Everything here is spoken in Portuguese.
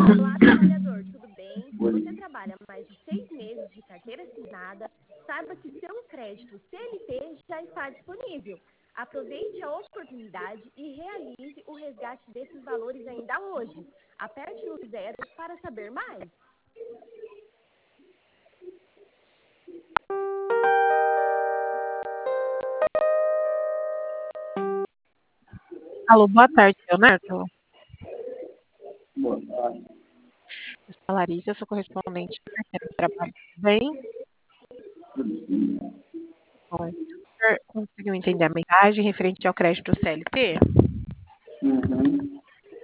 Olá, trabalhador, tudo bem? Se você trabalha mais de 6 meses de carteira assinada, saiba que seu crédito CLT já está disponível. Aproveite a oportunidade e realize o resgate desses valores ainda hoje. Aperte no 0 para saber mais. Alô, boa tarde, Leonardo. Boa tarde. Eu sou a Larissa, eu sou correspondente da carteira de trabalho. Tudo bem? Bom, o senhor conseguiu entender a mensagem referente ao crédito CLT? Uhum.